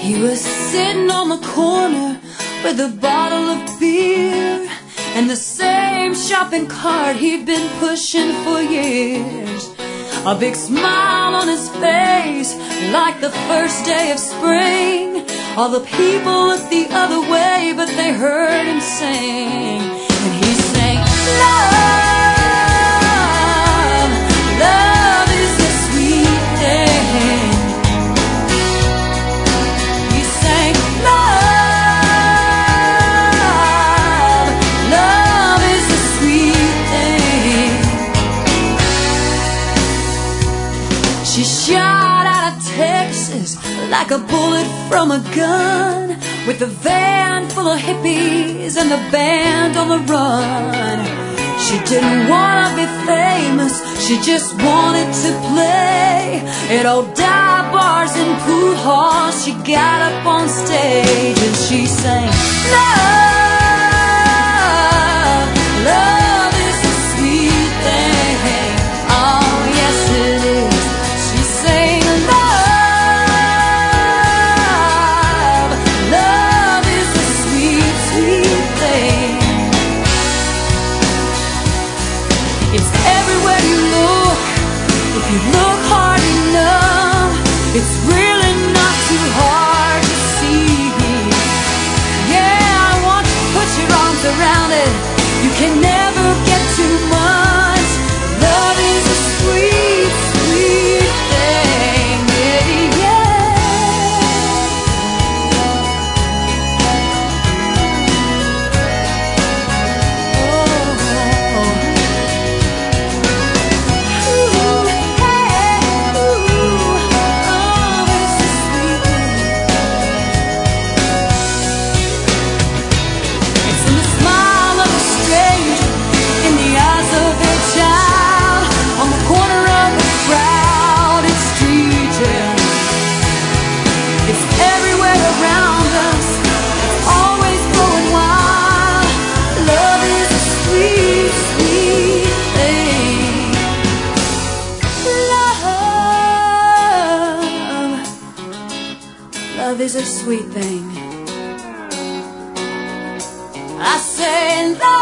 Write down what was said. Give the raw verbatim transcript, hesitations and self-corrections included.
He was sitting on the corner with a bottle of beer and the same shopping cart he'd been pushing for years. A big smile on his face, like the first day of spring. All the people looked the other way, but they heard him sing. And he sang, love, love is a sweet thing. He sang, love, love is a sweet thing. She shot out of Texas like a bullet from a gun, with a van full of hippies and the band on the run. She didn't want to be famous, she just wanted to play. At old dive bars and pool halls, she got up on stage and she sang, love, love is a sweet thing. Oh yes it is. She sang, love, love is a sweet, sweet thing. It's everywhere you look, if you look hard enough. It's really not too hard to see. Yeah, I want you to put your arms around it. You can never get too much. Love is a sweet, sweet thing. Yeah, love is a sweet thing. I say love.